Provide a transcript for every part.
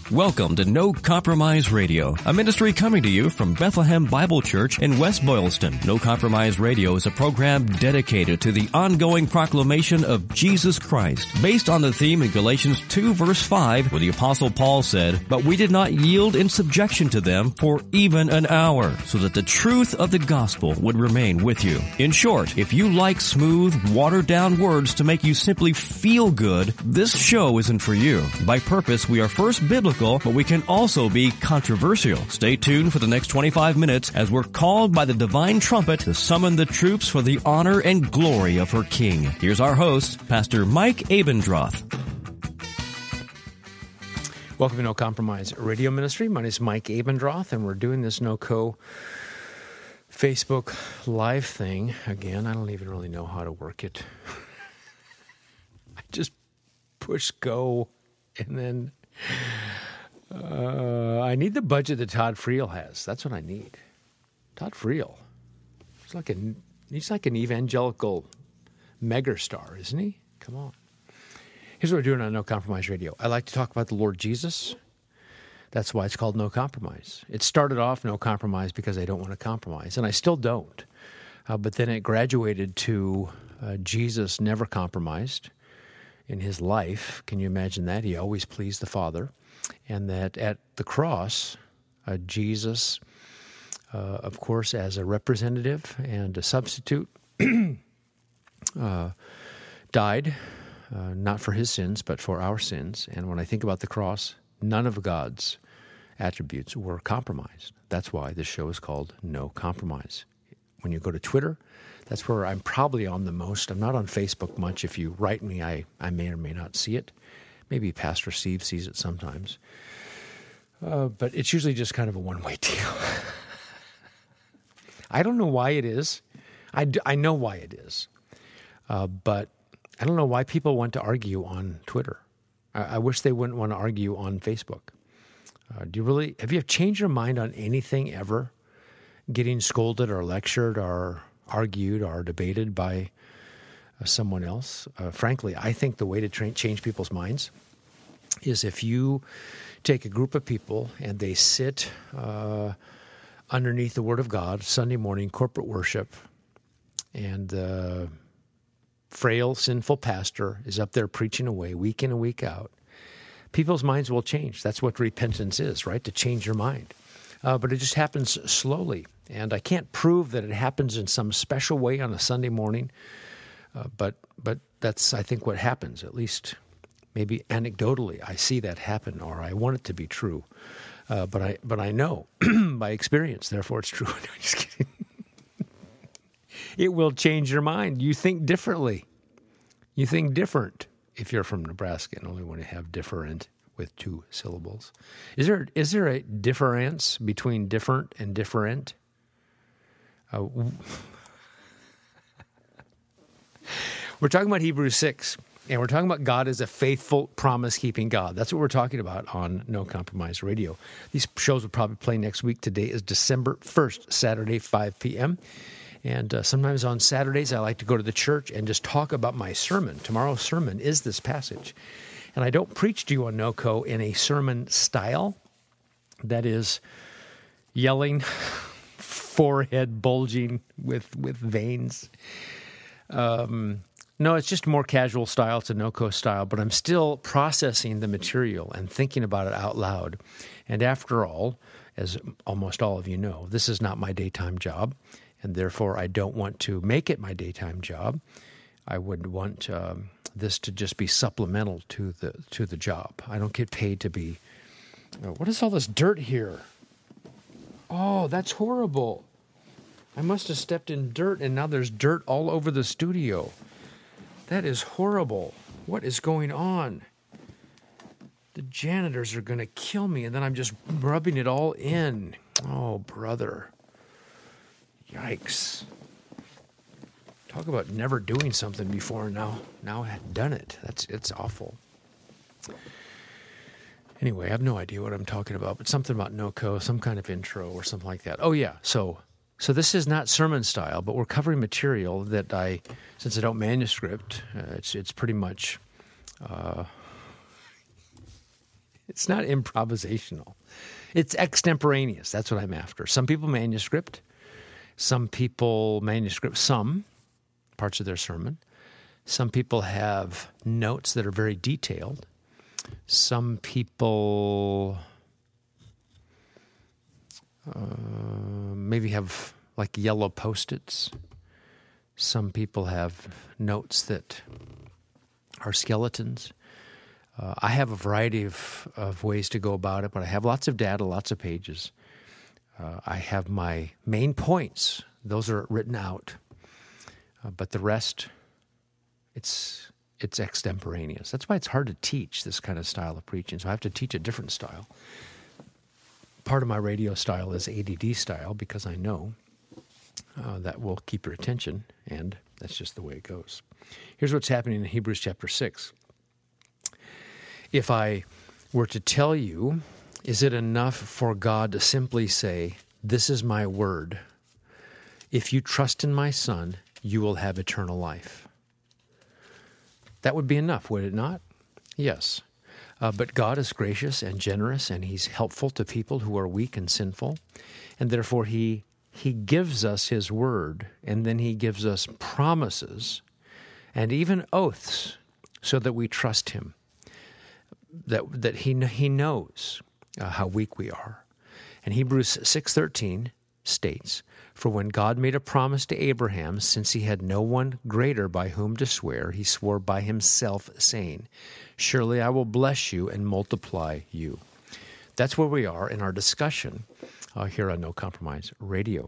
Welcome to No Compromise Radio, a ministry coming to you from Bethlehem Bible Church in West Boylston. No Compromise Radio is a program dedicated to the ongoing proclamation of Jesus Christ, based on the theme in Galatians 2 verse 5, where the Apostle Paul said, "But we did not yield in subjection to them for even an hour, so that the truth of the gospel would remain with you." In short, if you like smooth, watered-down words to make you simply feel good, this show isn't for you. By purpose, we are first biblical, but we can also be controversial. Stay tuned for the next 25 minutes as we're called by the divine trumpet to summon the troops for the honor and glory of her King. Here's our host, Pastor Mike Abendroth. Welcome to No Compromise Radio Ministry. My name is Mike Abendroth, and we're doing this NoCo Facebook Live thing. Again, I don't even really know how to work it. I just push go, and then I need the budget that Todd Friel has. That's what I need. Todd Friel. He's like an evangelical megastar, isn't he? Come on. Here's what we're doing on No Compromise Radio. I like to talk about the Lord Jesus. That's why it's called No Compromise. It started off No Compromise because I don't want to compromise, and I still don't. But then it graduated to Jesus never compromised in his life. Can you imagine that? He always pleased the Father. And that at the cross, Jesus, of course, as a representative and a substitute, died, not for his sins, but for our sins. And when I think about the cross, none of God's attributes were compromised. That's why this show is called No Compromise. When you go to Twitter, that's where I'm probably on the most. I'm not on Facebook much. If you write me, I may or may not see it. Maybe Pastor Steve sees it sometimes. But it's usually just kind of a one-way deal. I don't know why it is. I know why it is. But I don't know why people want to argue on Twitter. I wish they wouldn't want to argue on Facebook. Have you changed your mind on anything ever? Getting scolded or lectured or argued or debated by someone else? Frankly, I think the way to change people's minds is if you take a group of people and they sit underneath the Word of God, Sunday morning, corporate worship, and the frail, sinful pastor is up there preaching away week in and week out, people's minds will change. That's what repentance is, right? To change your mind. But it just happens slowly. And I can't prove that it happens in some special way on a Sunday morning. But that's, I think, what happens. At least maybe anecdotally, I see that happen, or I want it to be true. But I know by experience, therefore it's true. No, just kidding. It will change your mind. You think differently. You think different if you're from Nebraska and only want to have different with two syllables. Is there a difference between different and different? We're talking about Hebrews 6, and we're talking about God as a faithful, promise-keeping God. That's what we're talking about on No Compromise Radio. These shows will probably play next week. Today is December 1st, Saturday, 5 p.m., and sometimes on Saturdays I like to go to the church and just talk about my sermon. Tomorrow's sermon is this passage. And I don't preach to you on NoCo in a sermon style that is yelling, forehead bulging with veins. No, it's just more casual style. It's a NoCo style, but I'm still processing the material and thinking about it out loud. And after all, as almost all of you know, this is not my daytime job, and therefore I don't want to make it my daytime job. I would want this to just be supplemental to the job. I don't get paid to be. What is all this dirt here? Oh, that's horrible. I must have stepped in dirt, and now there's dirt all over the studio. That is horrible. What is going on? The janitors are going to kill me, and then I'm just rubbing it all in. Oh, brother. Yikes. Talk about never doing something before, now I had done it. It's awful. Anyway, I have no idea what I'm talking about, but something about NoCo, some kind of intro or something like that. Oh, yeah. So this is not sermon style, but we're covering material that since I don't manuscript, it's pretty much It's not improvisational. It's extemporaneous. That's what I'm after. Some people manuscript. Some people manuscript some parts of their sermon. Some people have notes that are very detailed. Some people maybe have like yellow Post-its. Some people have notes that are skeletons. I have a variety of ways to go about it, but I have lots of data, lots of pages. I have my main points. Those are written out. But the rest, it's extemporaneous. That's why it's hard to teach this kind of style of preaching. So I have to teach a different style. Part of my radio style is ADD style because I know that will keep your attention, and that's just the way it goes. Here's what's happening in Hebrews chapter 6. If I were to tell you, is it enough for God to simply say, "This is my word. If you trust in my Son, you will have eternal life"? That would be enough, would it not? Yes. But God is gracious and generous, and He's helpful to people who are weak and sinful. And therefore, He gives us His word, and then He gives us promises and even oaths so that we trust Him, that He knows how weak we are. And Hebrews 6:13 states, "For when God made a promise to Abraham, since he had no one greater by whom to swear, he swore by himself, saying, 'Surely I will bless you and multiply you.'" That's where we are in our discussion here on No Compromise Radio.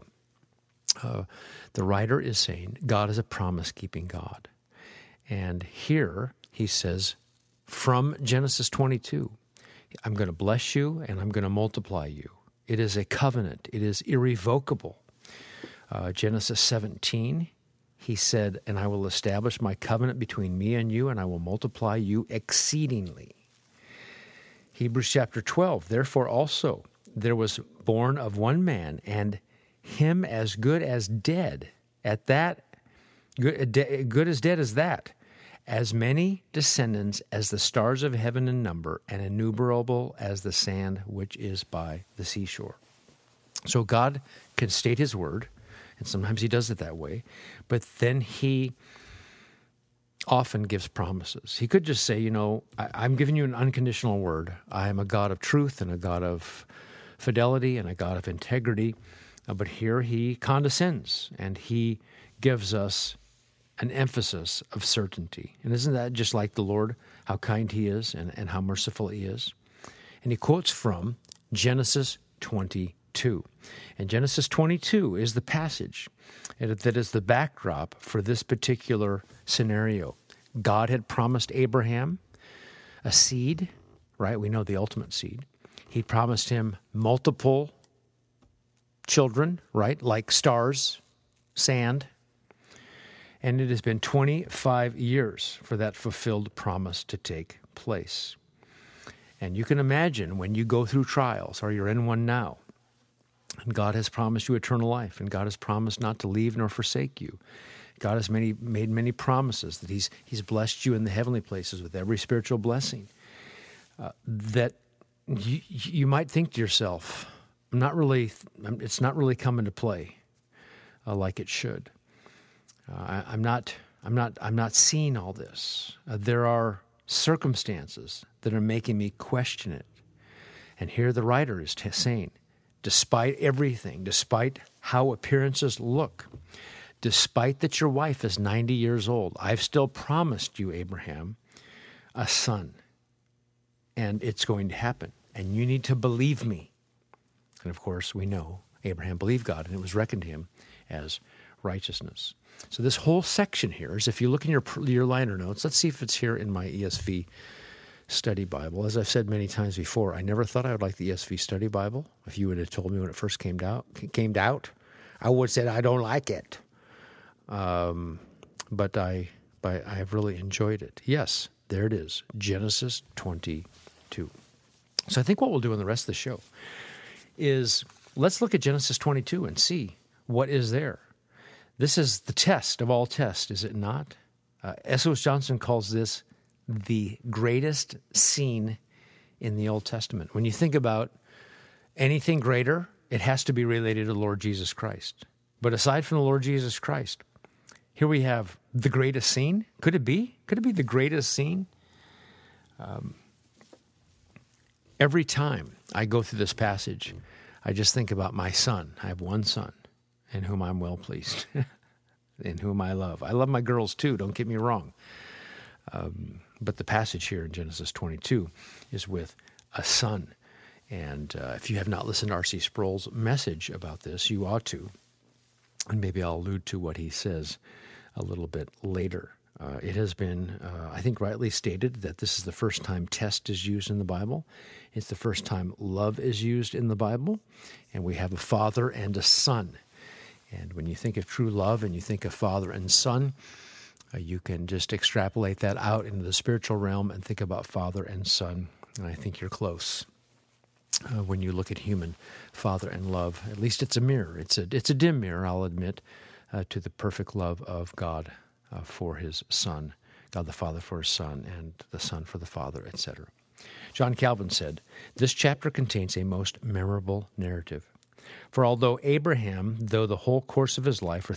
The writer is saying God is a promise-keeping God. And here he says, from Genesis 22, I'm going to bless you and I'm going to multiply you. It is a covenant. It is irrevocable. Genesis 17, he said, "And I will establish my covenant between me and you, and I will multiply you exceedingly." Hebrews chapter 12, "Therefore also there was born of one man, and him as good as dead, at that, good as dead as that, as many descendants as the stars of heaven in number, and innumerable as the sand which is by the seashore." So God can state His word, and sometimes He does it that way, but then He often gives promises. He could just say, I'm giving you an unconditional word. I am a God of truth and a God of fidelity and a God of integrity. But here He condescends, and He gives us an emphasis of certainty. And isn't that just like the Lord, how kind He is and how merciful He is? And he quotes from Genesis 22. And Genesis 22 is the passage that is the backdrop for this particular scenario. God had promised Abraham a seed, right? We know the ultimate seed. He promised him multiple children, right? Like stars, sand. And it has been 25 years for that fulfilled promise to take place. And you can imagine when you go through trials, or you're in one now, and God has promised you eternal life, and God has promised not to leave nor forsake you. God has made many promises that He's blessed you in the heavenly places with every spiritual blessing. That you might think to yourself, it's not really coming to play like it should. I'm not seeing all this. There are circumstances that are making me question it. And here the writer is saying, despite everything, despite how appearances look, despite that your wife is 90 years old, I've still promised you, Abraham, a son. And it's going to happen. And you need to believe me. And of course, we know Abraham believed God, and it was reckoned to him as righteousness. So this whole section here is, if you look in your liner notes, let's see if it's here in my ESV Study Bible. As I've said many times before, I never thought I would like the ESV Study Bible. If you would have told me when it first came out, I would have said I don't like it. But I have really enjoyed it. Yes, there it is, Genesis 22. So I think what we'll do in the rest of the show is let's look at Genesis 22 and see what is there. This is the test of all tests, is it not? S. Lewis Johnson calls this the greatest scene in the Old Testament. When you think about anything greater, it has to be related to the Lord Jesus Christ. But aside from the Lord Jesus Christ, here we have the greatest scene. Could it be? Could it be the greatest scene? Every time I go through this passage, I just think about my son. I have one son in whom I'm well pleased, in whom I love. I love my girls too, don't get me wrong. But the passage here in Genesis 22 is with a son. And if you have not listened to R.C. Sproul's message about this, you ought to. And maybe I'll allude to what he says a little bit later. It has been, I think, rightly stated that this is the first time test is used in the Bible. It's the first time love is used in the Bible. And we have a father and a son. And when you think of true love and you think of father and son, you can just extrapolate that out into the spiritual realm and think about father and son. And I think you're close. When you look at human father and love, at least it's a mirror. It's a dim mirror, I'll admit, to the perfect love of God for his Son, God the Father for his Son, and the Son for the Father, etc. John Calvin said, "This chapter contains a most memorable narrative. For although Abraham, through the whole course of his life,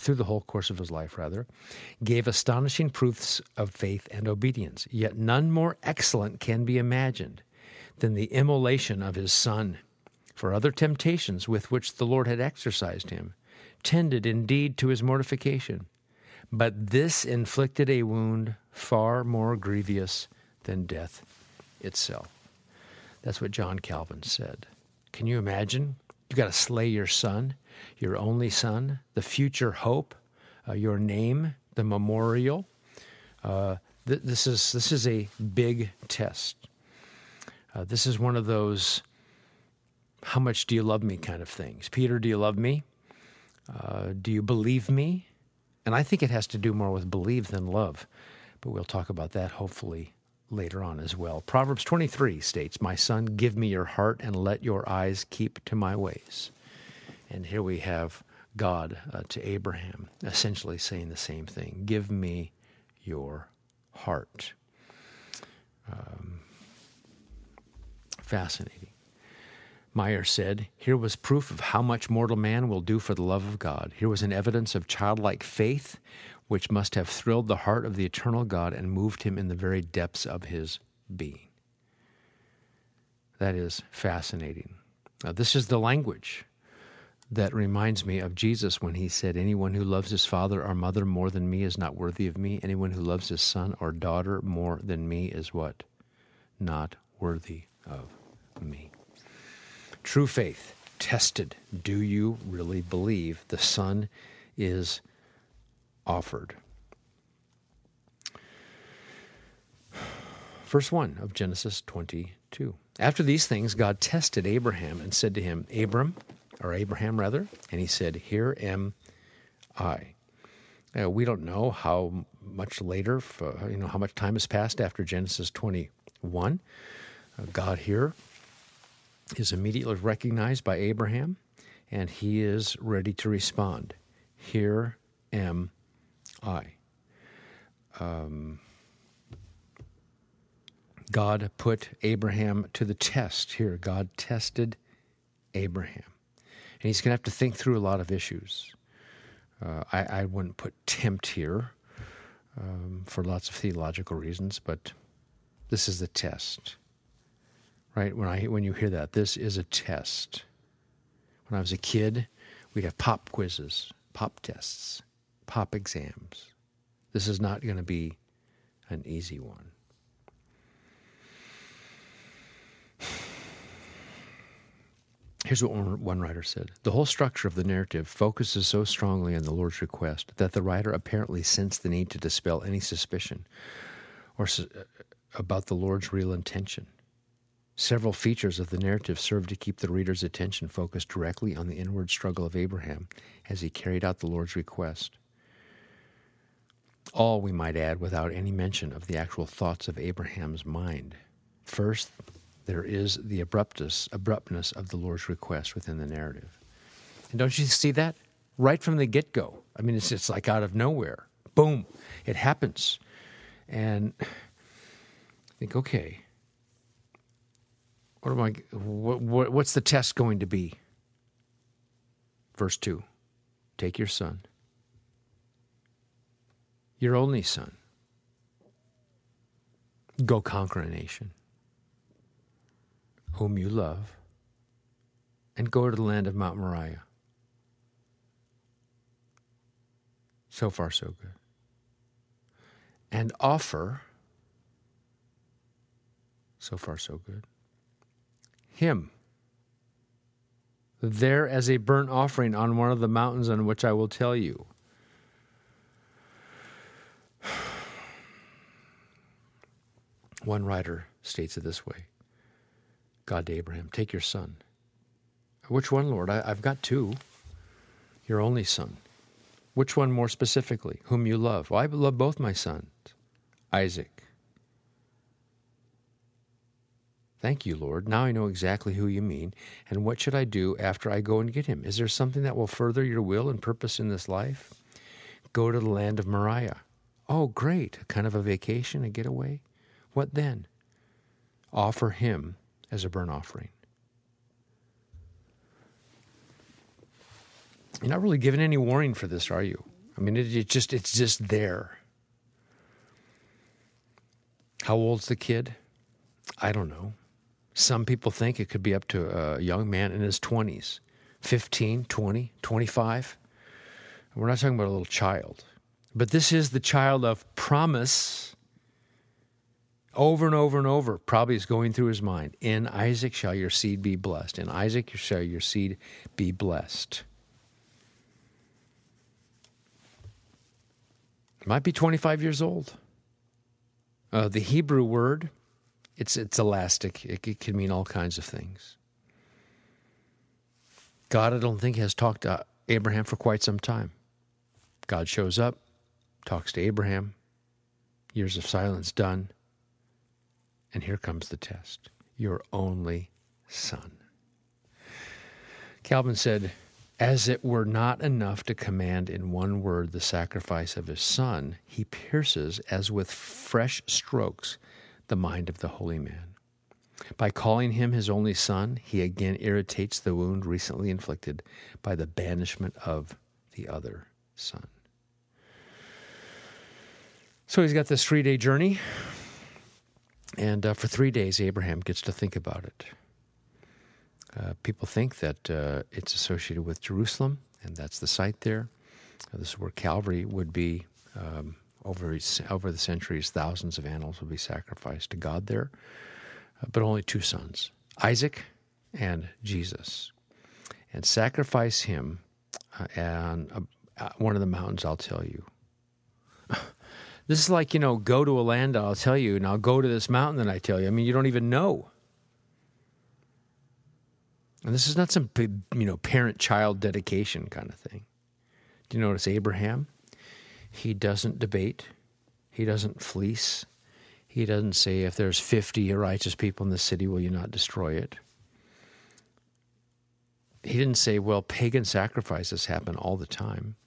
gave astonishing proofs of faith and obedience, yet none more excellent can be imagined than the immolation of his Son. For other temptations with which the Lord had exercised him tended indeed to his mortification, but this inflicted a wound far more grievous than death itself." That's what John Calvin said. Can you imagine? You got to slay your son, your only son, the future hope, your name, the memorial. This is a big test. This is one of those "how much do you love me" kind of things. Peter, do you love me? Do you believe me? And I think it has to do more with believe than love. But we'll talk about that hopefully later on as well. Proverbs 23 states, "My son, give me your heart and let your eyes keep to my ways." And here we have God to Abraham essentially saying the same thing. Give me your heart. Fascinating. Meyer said, "Here was proof of how much mortal man will do for the love of God. Here was an evidence of childlike faith, which must have thrilled the heart of the eternal God and moved him in the very depths of his being." That is fascinating. This is the language that reminds me of Jesus when he said, "Anyone who loves his father or mother more than me is not worthy of me. Anyone who loves his son or daughter more than me is" what? "Not worthy of me." True faith, tested. Do you really believe the Son is offered? Verse 1 of Genesis 22. "After these things, God tested Abraham and said to him, Abraham, and he said, Here am I." We don't know how much later, how much time has passed after Genesis 21. God here is immediately recognized by Abraham, and he is ready to respond. Here am I. God put Abraham to the test here. God tested Abraham. And he's going to have to think through a lot of issues. I wouldn't put tempt here for lots of theological reasons, but this is the test. Right? When you hear that, this is a test. When I was a kid, we'd have pop quizzes, pop tests, pop exams. This is not going to be an easy one. Here's what one writer said. "The whole structure of the narrative focuses so strongly on the Lord's request that the writer apparently sensed the need to dispel any suspicion about the Lord's real intention. Several features of the narrative serve to keep the reader's attention focused directly on the inward struggle of Abraham as he carried out the Lord's request. All, we might add, without any mention of the actual thoughts of Abraham's mind. First, there is the abruptness of the Lord's request within the narrative. And don't you see that? Right from the get-go. I mean, it's like out of nowhere. Boom. It happens. And I think, okay, What's the test going to be? Verse 2, take your son, your only son, go conquer a nation whom you love, and go to the land of Mount Moriah. So far, so good. And offer, so far, so good, him there as a burnt offering on one of the mountains on which I will tell you. One writer states it this way. God to Abraham, take your son. Which one, Lord? I've got two. Your only son. Which one more specifically? Whom you love. Well, I love both my sons. Isaac. Thank you, Lord. Now I know exactly who you mean. And what should I do after I go and get him? Is there something that will further your will and purpose in this life? Go to the land of Moriah. Oh, great. Kind of a vacation, a getaway. What then? Offer him as a burnt offering. You're not really given any warning for this, are you? I mean, it's just there. How old's the kid? I don't know. Some people think it could be up to a young man in his 20s, 15, 20, 25. We're not talking about a little child. But this is the child of promise. Over and over and over, probably is going through his mind. In Isaac shall your seed be blessed. In Isaac shall your seed be blessed. Might be 25 years old. The Hebrew word, it's elastic. It can mean all kinds of things. God, I don't think, has talked to Abraham for quite some time. God shows up, talks to Abraham, years of silence done, and here comes the test. Your only son. Calvin said, as it were not enough to command in one word the sacrifice of his son, he pierces as with fresh strokes the mind of the holy man. By calling him his only son, he again irritates the wound recently inflicted by the banishment of the other son. So he's got this 3-day journey, and for 3 days Abraham gets to think about it. People think that it's associated with Jerusalem, and that's the site there. This is where Calvary would be. Over the centuries, thousands of animals would be sacrificed to God there, but only 2 sons, Isaac and Jesus. And sacrifice him on one of the mountains, I'll tell you. This is like, go to a land, I'll tell you, and I'll go to this mountain that I tell you. I mean, you don't even know. And this is not some big, parent-child dedication kind of thing. Do you notice Abraham? He doesn't debate. He doesn't fleece. He doesn't say, if there's 50 righteous people in the city, will you not destroy it? He didn't say, well, pagan sacrifices happen all the time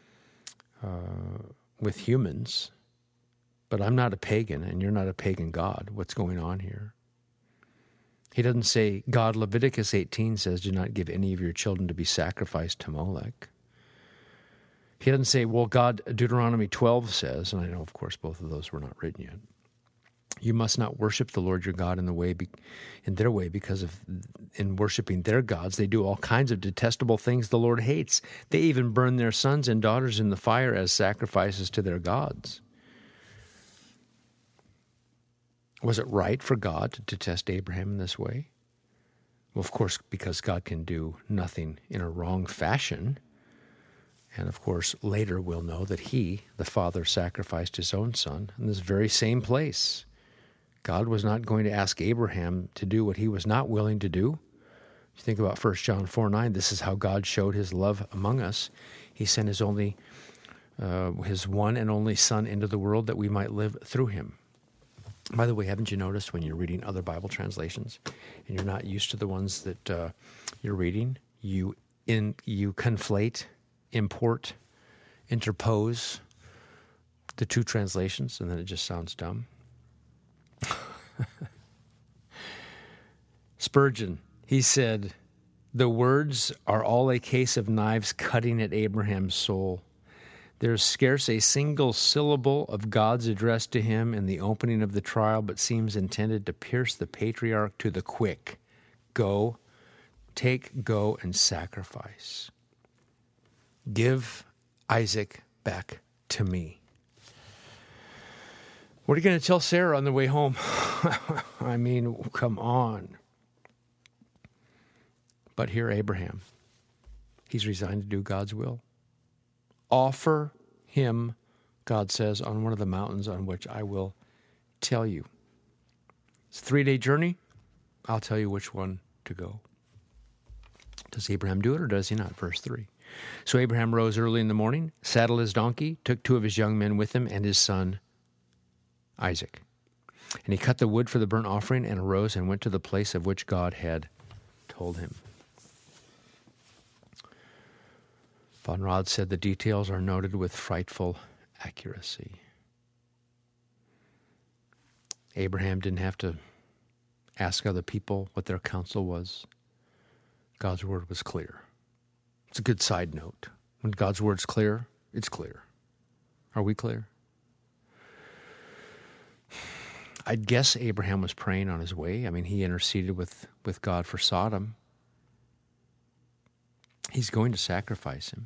with humans, but I'm not a pagan and you're not a pagan God. What's going on here? He doesn't say, God, Leviticus 18 says, do not give any of your children to be sacrificed to Molech. He doesn't say, well, God, Deuteronomy 12 says, and I know, of course, both of those were not written yet, you must not worship the Lord your God in their way, because in worshiping their gods, they do all kinds of detestable things the Lord hates. They even burn their sons and daughters in the fire as sacrifices to their gods. Was it right for God to test Abraham in this way? Well, of course, because God can do nothing in a wrong fashion. And of course, later we'll know that he, the father, sacrificed his own son in this very same place. God was not going to ask Abraham to do what he was not willing to do. You think about 1 John 4:9, this is how God showed his love among us. He sent his one and only son into the world that we might live through him. By the way, haven't you noticed when you're reading other Bible translations and you're not used to the ones that you're reading, you conflate, import, interpose the two translations, and then it just sounds dumb? Spurgeon, he said, "The words are all a case of knives cutting at Abraham's soul. There's scarce a single syllable of God's address to him in the opening of the trial, but seems intended to pierce the patriarch to the quick. Go and sacrifice. Give Isaac back to me." What are you going to tell Sarah on the way home? I mean, come on. But here Abraham, he's resigned to do God's will. Offer him, God says, on one of the mountains on which I will tell you. It's a 3-day journey. I'll tell you which one to go. Does Abraham do it or does he not? Verse 3. So Abraham rose early in the morning, saddled his donkey, took 2 of his young men with him and his son Isaac. And he cut the wood for the burnt offering and arose and went to the place of which God had told him. Von Rad said the details are noted with frightful accuracy. Abraham didn't have to ask other people what their counsel was. God's word was clear. It's a good side note. When God's word's clear, it's clear. Are we clear? I'd guess Abraham was praying on his way. I mean, he interceded with God for Sodom. He's going to sacrifice him.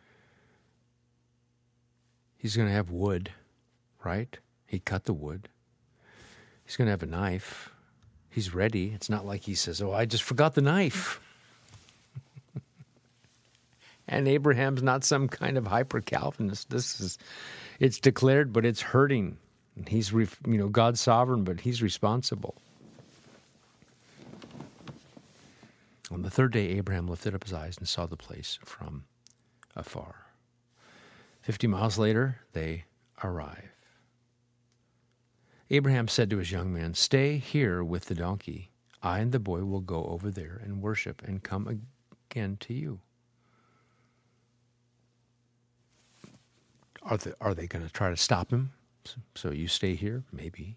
He's going to have wood, right? He cut the wood. He's going to have a knife. He's ready. It's not like he says, "Oh, I just forgot the knife." And Abraham's not some kind of hyper-Calvinist. It's declared, but it's hurting. He's, God's sovereign, but he's responsible. On the 3rd day, Abraham lifted up his eyes and saw the place from afar. 50 miles later, they arrive. Abraham said to his young men, "Stay here with the donkey. I and the boy will go over there and worship and come again to you." Are they going to try to stop him? So you stay here? Maybe.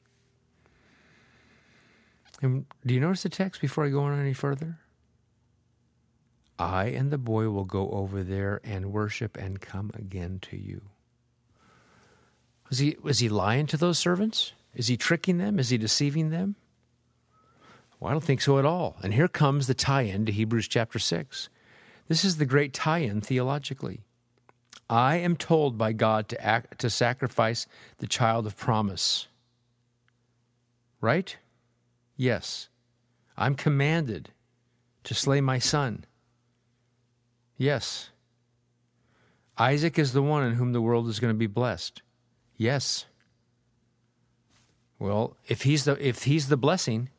And do you notice the text before I go on any further? I and the boy will go over there and worship and come again to you. Was he lying to those servants? Is he tricking them? Is he deceiving them? Well, I don't think so at all. And here comes the tie-in to Hebrews chapter 6. This is the great tie-in theologically. I am told by God to sacrifice the child of promise. Right? Yes. I'm commanded to slay my son. Yes. Isaac is the one in whom the world is going to be blessed. Yes. Well, if he's the blessing,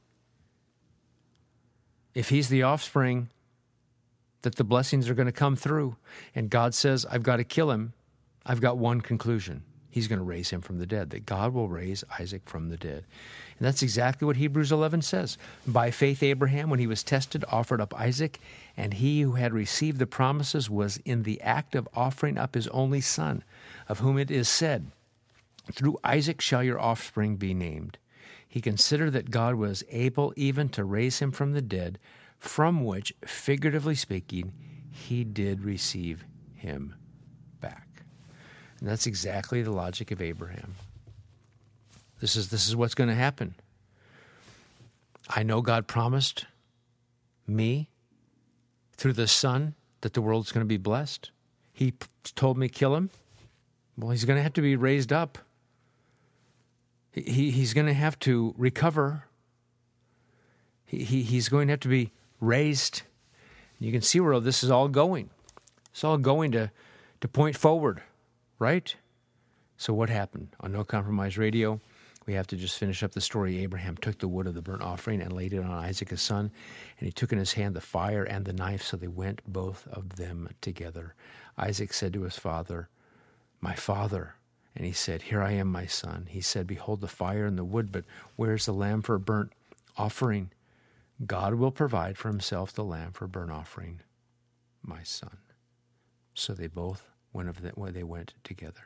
if he's the offspring that the blessings are going to come through, and God says, I've got to kill him, I've got one conclusion. He's going to raise him from the dead, that God will raise Isaac from the dead. And that's exactly what Hebrews 11 says. By faith, Abraham, when he was tested, offered up Isaac, and he who had received the promises was in the act of offering up his only son, of whom it is said, through Isaac shall your offspring be named. He considered that God was able even to raise him from the dead, from which, figuratively speaking, he did receive him back. And that's exactly the logic of Abraham. This is what's going to happen. I know God promised me through the son that the world's going to be blessed. He told me kill him. Well, he's going to have to be raised up. He's going to have to recover. He's going to have to be raised. You can see where this is all going. It's all going to point forward, right? So what happened? On No Compromise Radio, we have to just finish up the story. Abraham took the wood of the burnt offering and laid it on Isaac his son, and he took in his hand the fire and the knife, so they went both of them together. Isaac said to his father, "My father." And he said, "Here I am, my son." He said, "Behold the fire and the wood, but where's the lamb for a burnt offering?" God will provide for himself the lamb for burnt offering, my son. So they both went together.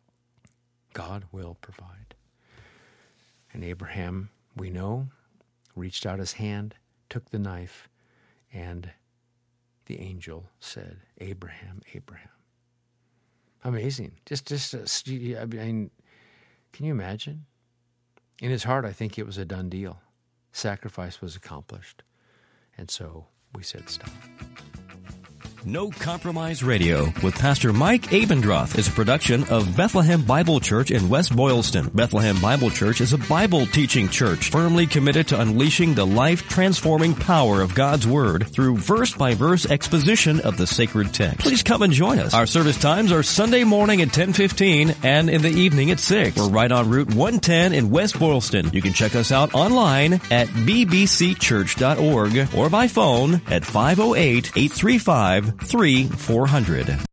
God will provide. And Abraham, we know, reached out his hand, took the knife, and the angel said, Abraham, Abraham. Amazing. I mean, can you imagine? In his heart, I think it was a done deal. Sacrifice was accomplished. And so we said stop. No Compromise Radio with Pastor Mike Abendroth is a production of Bethlehem Bible Church in West Boylston. Bethlehem Bible Church is a Bible teaching church firmly committed to unleashing the life-transforming power of God's Word through verse-by-verse exposition of the sacred text. Please come and join us. Our service times are Sunday morning at 10:15 and in the evening at 6. We're right on Route 110 in West Boylston. You can check us out online at bbcchurch.org or by phone at 508-835-3400.